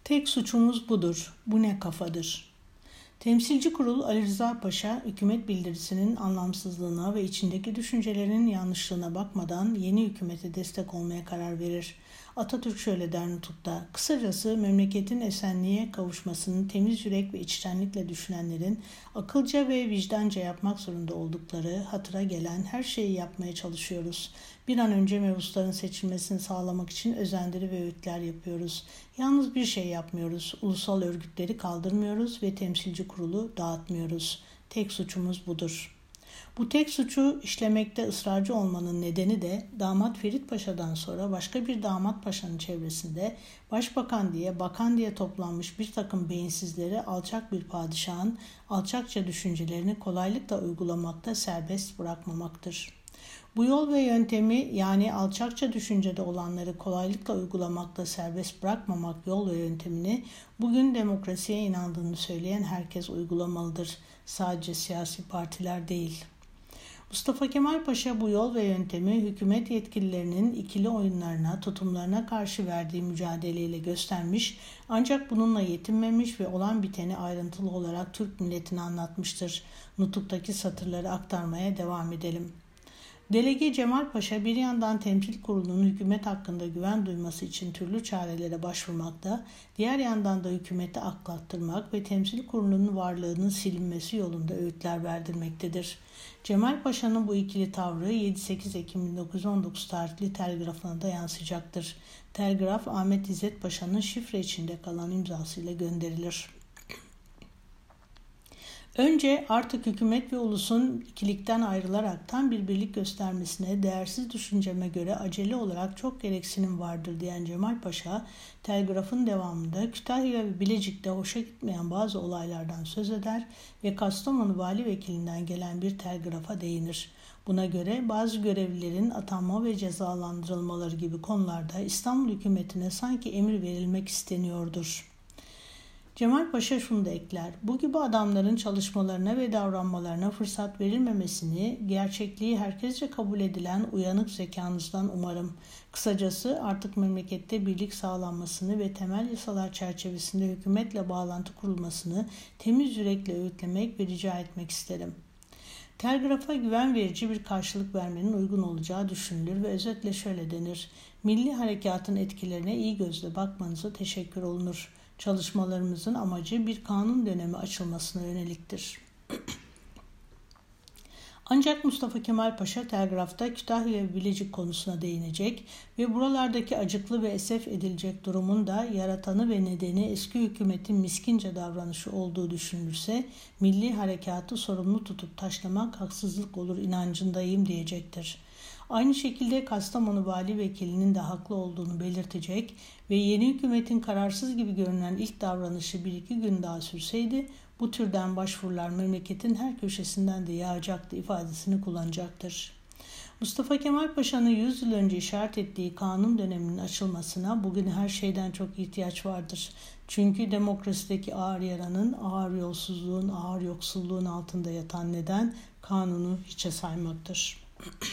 Tek suçumuz budur. Bu ne kafadır? Temsilci Kurul Ali Rıza Paşa, hükümet bildirisinin anlamsızlığına ve içindeki düşüncelerinin yanlışlığına bakmadan yeni hükümete destek olmaya karar verir. Atatürk şöyle der nutukta: kısacası memleketin esenliğe kavuşmasını temiz yürek ve içtenlikle düşünenlerin akılca ve vicdanca yapmak zorunda oldukları hatıra gelen her şeyi yapmaya çalışıyoruz. Bir an önce mebusların seçilmesini sağlamak için özendiri ve öğütler yapıyoruz. Yalnız bir şey yapmıyoruz. Ulusal örgütleri kaldırmıyoruz ve temsilci kurulu dağıtmıyoruz. Tek suçumuz budur. Bu tek suçu işlemekte ısrarcı olmanın nedeni de damat Ferit Paşa'dan sonra başka bir damat paşanın çevresinde başbakan diye, bakan diye toplanmış bir takım beyinsizleri alçak bir padişahın alçakça düşüncelerini kolaylıkla uygulamakta serbest bırakmamaktır. Bu yol ve yöntemi, yani alçakça düşüncede olanları kolaylıkla uygulamakta serbest bırakmamak yol ve yöntemini bugün demokrasiye inandığını söyleyen herkes uygulamalıdır. Sadece siyasi partiler değil. Mustafa Kemal Paşa bu yol ve yöntemi hükümet yetkililerinin ikili oyunlarına, tutumlarına karşı verdiği mücadeleyle göstermiş, ancak bununla yetinmemiş ve olan biteni ayrıntılı olarak Türk milletine anlatmıştır. Nutuktaki satırları aktarmaya devam edelim. Delege Cemal Paşa bir yandan temsil kurulunun hükümet hakkında güven duyması için türlü çarelere başvurmakta, diğer yandan da hükümeti aklattırmak ve temsil kurulunun varlığının silinmesi yolunda öğütler verdirmektedir. Cemal Paşa'nın bu ikili tavrı 7-8 Ekim 1919 tarihli telgrafına da yansıyacaktır. Telgraf, Ahmet İzzet Paşa'nın şifre içinde kalan imzasıyla gönderilir. Önce artık hükümet ve ulusun ikilikten ayrılarak tam bir birlik göstermesine değersiz düşünceme göre acele olarak çok gereksinim vardır diyen Cemal Paşa, telgrafın devamında Kütahya ve Bilecik'te hoşa gitmeyen bazı olaylardan söz eder ve Kastamonu vali vekilinden gelen bir telgrafa değinir. Buna göre bazı görevlilerin atanma ve cezalandırılmaları gibi konularda İstanbul hükümetine sanki emir verilmek isteniyordur. Cemal Paşa şunu da ekler: bu gibi adamların çalışmalarına ve davranmalarına fırsat verilmemesini, gerçekliği herkesce kabul edilen uyanık zekanızdan umarım. Kısacası artık memlekette birlik sağlanmasını ve temel yasalar çerçevesinde hükümetle bağlantı kurulmasını temiz yürekle öğütlemek ve rica etmek isterim. Telgrafa güven verici bir karşılık vermenin uygun olacağı düşünülür ve özetle şöyle denir: milli harekatın etkilerine iyi gözle bakmanıza teşekkür olunur. Çalışmalarımızın amacı bir kanun dönemi açılmasına yöneliktir. Ancak Mustafa Kemal Paşa telgrafta Kütahya ve Bilecik konusuna değinecek ve buralardaki acıklı ve esef edilecek durumun da yaratanı ve nedeni eski hükümetin miskince davranışı olduğu düşünülürse milli harekatı sorumlu tutup taşlamak haksızlık olur inancındayım diyecektir. Aynı şekilde Kastamonu vali vekilinin de haklı olduğunu belirtecek ve yeni hükümetin kararsız gibi görünen ilk davranışı 1-2 gün daha sürseydi bu türden başvurular memleketin her köşesinden de yağacaktı ifadesini kullanacaktır. Mustafa Kemal Paşa'nın 100 yıl önce işaret ettiği kanun döneminin açılmasına bugün her şeyden çok ihtiyaç vardır. Çünkü demokrasideki ağır yaranın, ağır yolsuzluğun, ağır yoksulluğun altında yatan neden kanunu hiçe saymaktır.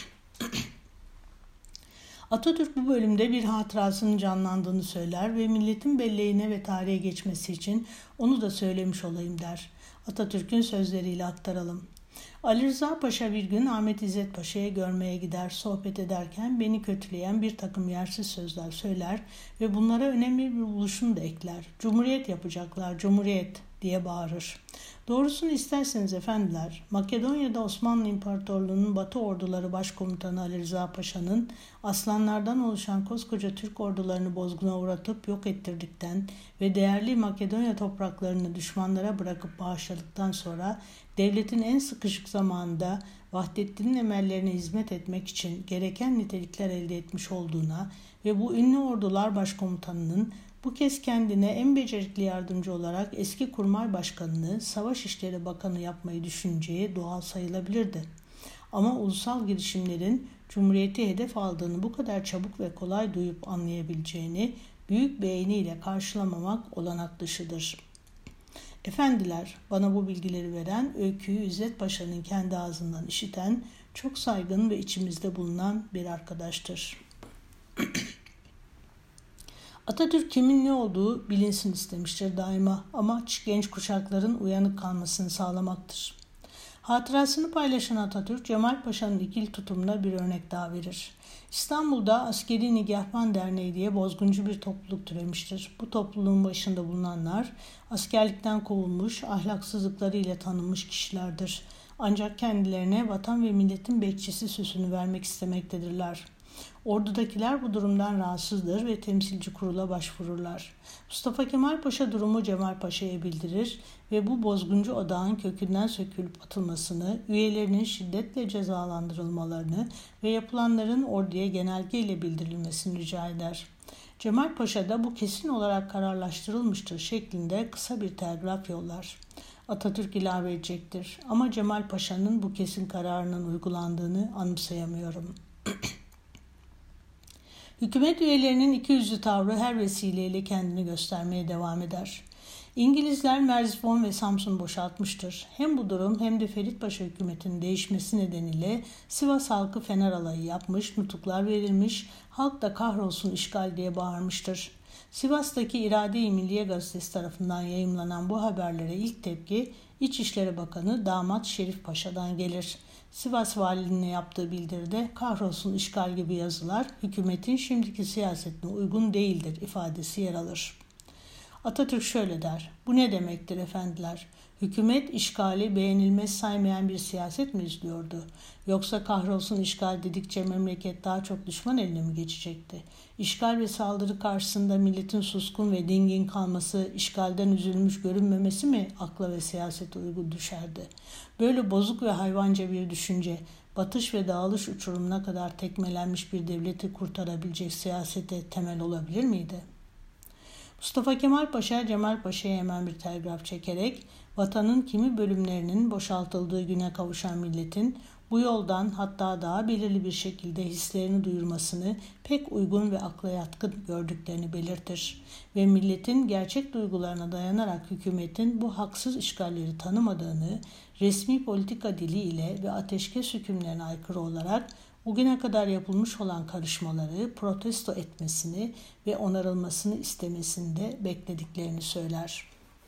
Atatürk bu bölümde bir hatırasının canlandığını söyler ve milletin belleğine ve tarihe geçmesi için onu da söylemiş olayım der. Atatürk'ün sözleriyle aktaralım. Ali Rıza Paşa bir gün Ahmet İzzet Paşa'yı görmeye gider, sohbet ederken beni kötüleyen bir takım yersiz sözler söyler ve bunlara önemli bir buluşunu da ekler. Cumhuriyet yapacaklar, Cumhuriyet diye bağırır. Doğrusunu isterseniz efendiler, Makedonya'da Osmanlı İmparatorluğu'nun Batı Orduları Başkomutanı Ali Rıza Paşa'nın aslanlardan oluşan koskoca Türk ordularını bozguna uğratıp yok ettirdikten ve değerli Makedonya topraklarını düşmanlara bırakıp bağışladıktan sonra devletin en sıkışık zamanında Vahdettin'in emellerine hizmet etmek için gereken nitelikler elde etmiş olduğuna ve bu ünlü ordular başkomutanının bu kez kendine en becerikli yardımcı olarak eski Kurmay Başkanı'nı Savaş İşleri Bakanı yapmayı düşüneceği doğal sayılabilirdi. Ama ulusal girişimlerin Cumhuriyeti hedef aldığını bu kadar çabuk ve kolay duyup anlayabileceğini büyük beğeniyle karşılamamak olanak dışıdır. Efendiler, bana bu bilgileri veren, öyküyü İzzet Paşa'nın kendi ağzından işiten, çok saygın ve içimizde bulunan bir arkadaştır. Atatürk kimin ne olduğu bilinsin istemiştir daima. Amaç genç kuşakların uyanık kalmasını sağlamaktır. Hatırasını paylaşan Atatürk, Cemal Paşa'nın ikil tutumuna bir örnek daha verir. İstanbul'da Askeri Nigahban Derneği diye bozguncu bir topluluk türemiştir. Bu topluluğun başında bulunanlar askerlikten kovulmuş, ahlaksızlıklarıyla tanınmış kişilerdir. Ancak kendilerine vatan ve milletin bekçisi süsünü vermek istemektedirler. Ordudakiler bu durumdan rahatsızdır ve temsilci kurula başvururlar. Mustafa Kemal Paşa durumu Cemal Paşa'ya bildirir ve bu bozguncu odağın kökünden sökülüp atılmasını, üyelerinin şiddetle cezalandırılmalarını ve yapılanların orduya genelgeyle bildirilmesini rica eder. Cemal Paşa da bu kesin olarak kararlaştırılmıştır şeklinde kısa bir telgraf yollar. Atatürk ilave edecektir ama Cemal Paşa'nın bu kesin kararının uygulandığını anımsayamıyorum. Hükümet üyelerinin ikiyüzlü tavrı her vesileyle kendini göstermeye devam eder. İngilizler Merzifon ve Samsun boşaltmıştır. Hem bu durum hem de Ferit Paşa hükümetinin değişmesi nedeniyle Sivas halkı fener alayı yapmış, nutuklar verilmiş, halk da kahrolsun işgal diye bağırmıştır. Sivas'taki İrade-i Milliye Gazetesi tarafından yayımlanan bu haberlere ilk tepki İçişleri Bakanı Damat Şerif Paşa'dan gelir. Sivas valiliğine yaptığı bildiride kahrolsun işgal gibi yazılar hükümetin şimdiki siyasetine uygun değildir ifadesi yer alır. Atatürk şöyle der: "Bu ne demektir efendiler? Hükümet işgali beğenilmez saymayan bir siyaset mi izliyordu? Yoksa kahrolsun işgal dedikçe memleket daha çok düşman eline mi geçecekti? İşgal ve saldırı karşısında milletin suskun ve dingin kalması, işgalden üzülmüş görünmemesi mi akla ve siyasete uygun düşerdi? Böyle bozuk ve hayvanca bir düşünce, batış ve dağılış uçurumuna kadar tekmelenmiş bir devleti kurtarabilecek siyasete temel olabilir miydi?" Mustafa Kemal Paşa, Cemal Paşa'ya hemen bir telgraf çekerek vatanın kimi bölümlerinin boşaltıldığı güne kavuşan milletin bu yoldan hatta daha belirli bir şekilde hislerini duyurmasını pek uygun ve akla yatkın gördüklerini belirtir ve milletin gerçek duygularına dayanarak hükümetin bu haksız işgalleri tanımadığını resmi politika diliyle ve ateşkes hükümlerine aykırı olarak bugüne kadar yapılmış olan karışmaları protesto etmesini ve onarılmasını istemesini de beklediklerini söyler.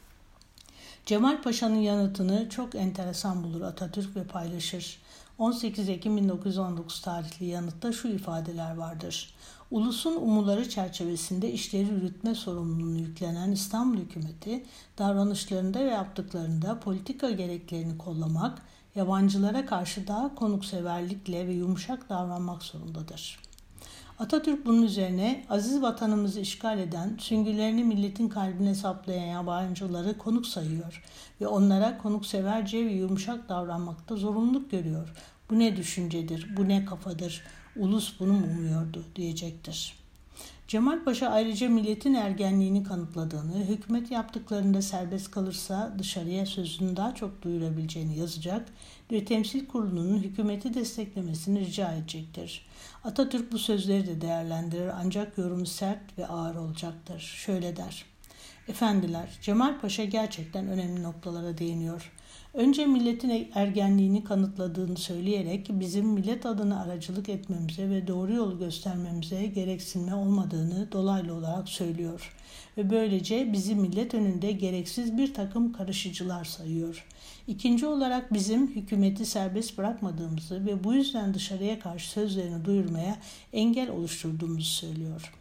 Cemal Paşa'nın yanıtını çok enteresan bulur Atatürk ve paylaşır. 18 Ekim 1919 tarihli yanıtta şu ifadeler vardır: "Ulusun umuları çerçevesinde işleri yürütme sorumluluğunu yüklenen İstanbul hükümeti, davranışlarında ve yaptıklarında politika gereklerini kollamak, yabancılara karşı daha konukseverlikle ve yumuşak davranmak zorundadır." Atatürk bunun üzerine aziz vatanımızı işgal eden, süngülerini milletin kalbine saplayan yabancıları konuk sayıyor ve onlara konukseverce ve yumuşak davranmakta zorunluluk görüyor. Bu ne düşüncedir, bu ne kafadır, ulus bunu mu umuyordu diyecektir. Cemal Paşa ayrıca milletin ergenliğini kanıtladığını, hükümet yaptıklarında serbest kalırsa dışarıya sözünü daha çok duyurabileceğini yazacak ve temsil kurulunun hükümeti desteklemesini rica edecektir. Atatürk bu sözleri de değerlendirir ancak yorumu sert ve ağır olacaktır. Şöyle der: "Efendiler, Cemal Paşa gerçekten önemli noktalara değiniyor. Önce milletin ergenliğini kanıtladığını söyleyerek bizim millet adına aracılık etmemize ve doğru yolu göstermemize gereksinme olmadığını dolaylı olarak söylüyor ve böylece bizi millet önünde gereksiz bir takım karışıcılar sayıyor. İkinci olarak bizim hükümeti serbest bırakmadığımızı ve bu yüzden dışarıya karşı sözlerini duyurmaya engel oluşturduğumuzu söylüyor.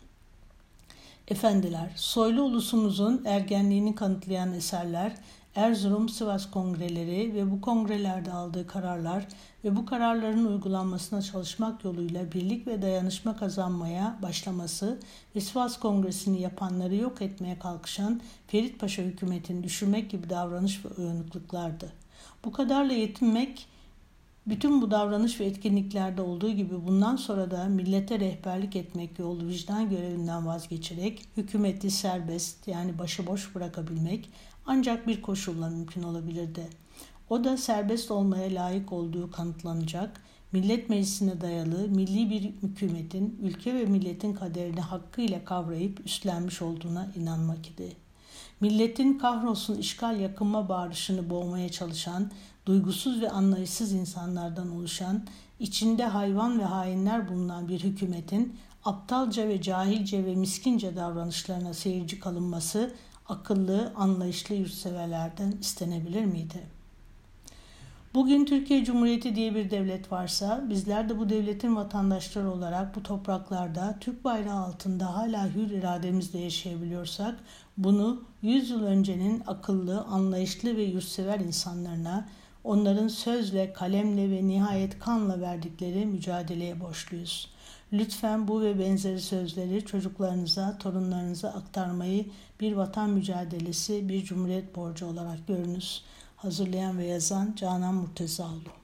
Efendiler, soylu ulusumuzun ergenliğini kanıtlayan eserler, Erzurum-Sivas kongreleri ve bu kongrelerde aldığı kararlar ve bu kararların uygulanmasına çalışmak yoluyla birlik ve dayanışma kazanmaya başlaması ve Sivas Kongresi'ni yapanları yok etmeye kalkışan Ferit Paşa hükümetini düşürmek gibi davranış ve uyanıklıklardı. Bu kadarla yetinmek, bütün bu davranış ve etkinliklerde olduğu gibi bundan sonra da millete rehberlik etmek yolu vicdan görevinden vazgeçerek hükümeti serbest yani başıboş bırakabilmek ancak bir koşulla mümkün olabilirdi. O da serbest olmaya layık olduğu kanıtlanacak, Millet Meclisi'ne dayalı milli bir hükümetin ülke ve milletin kaderini hakkıyla kavrayıp üstlenmiş olduğuna inanmak idi. Milletin kahrolsun işgal yakınma bağırışını boğmaya çalışan, duygusuz ve anlayışsız insanlardan oluşan, içinde hayvan ve hainler bulunan bir hükümetin aptalca ve cahilce ve miskince davranışlarına seyirci kalınması akıllı, anlayışlı yurtseverlerden istenebilir miydi? Bugün Türkiye Cumhuriyeti diye bir devlet varsa, bizler de bu devletin vatandaşları olarak bu topraklarda Türk bayrağı altında hala hür irademizle yaşayabiliyorsak, bunu 100 yıl öncenin akıllı, anlayışlı ve yurtsever insanlarına, onların sözle, kalemle ve nihayet kanla verdikleri mücadeleye borçluyuz. Lütfen bu ve benzeri sözleri çocuklarınıza, torunlarınıza aktarmayı bir vatan mücadelesi, bir cumhuriyet borcu olarak görünüz. Hazırlayan ve yazan Canan Murtezaoğlu.